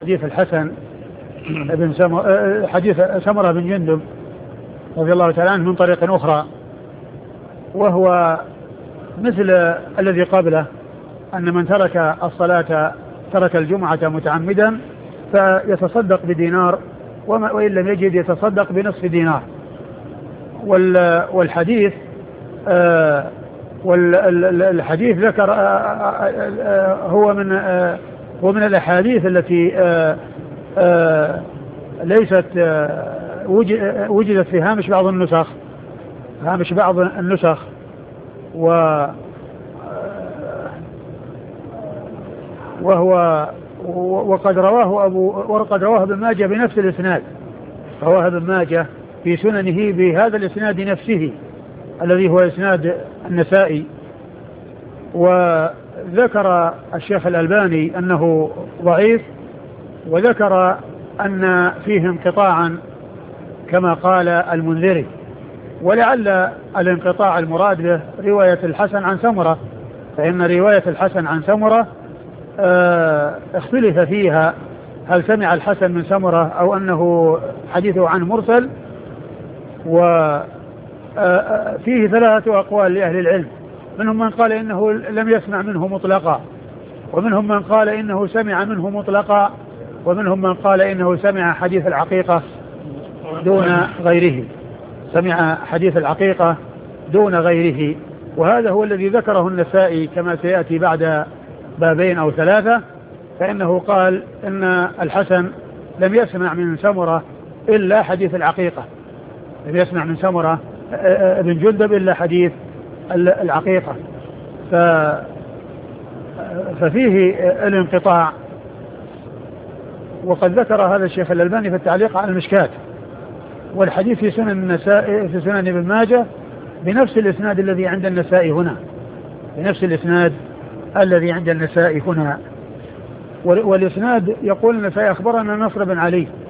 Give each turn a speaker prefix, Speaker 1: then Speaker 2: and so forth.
Speaker 1: حديث الحسن بن حديث سمرة بن جندب رضي الله تعالى عنه من طريق أخرى، وهو مثل الذي قبله، أن من ترك الصلاة ترك الجمعة متعمدا فيتصدق بدينار، وإن لم يجد يتصدق بنصف دينار. والحديث والحديث ذكر هو من الأحاديث التي ليست وجدت في هامش بعض النسخ وقد رواه ابن ماجه بنفس الإسناد. رواه ابن ماجه في سننه بهذا الإسناد نفسه الذي هو إسناد النسائي. وذكر الشيخ الألباني أنه ضعيف، وذكر أن فيه انقطاعا كما قال المنذري، ولعل الانقطاع المراد به رواية الحسن عن سمرة، فإن رواية الحسن عن سمرة اختلف فيها، هل سمع الحسن من سمرة أو أنه حديثه عن مرسل. وفيه 3 أقوال لأهل العلم، منهم من قال إنه لم يسمع منه مطلقا، ومنهم من قال إنه سمع منه مطلقا، ومنهم من قال إنه سمع حديث العقيقة دون غيره، سمع حديث العقيقة دون غيره. وهذا هو الذي ذكره النسائي كما سيأتي بعد 2 أو 3، فإنه قال إن الحسن لم يسمع من سمرة إلا حديث العقيقة، لم يسمع من سمرة بن جندب إلا حديث العقيقة، ففيه الانقطاع. وقد ذكر هذا الشيخ الألباني في التعليق على المشكات، والحديث في سنن النسائي في سنن ابن ماجه بنفس الإسناد الذي عند النسائي هنا، بنفس الإسناد الذي عند النسائي هنا. والإسناد يقول النسائي أخبرنا نصر بن علي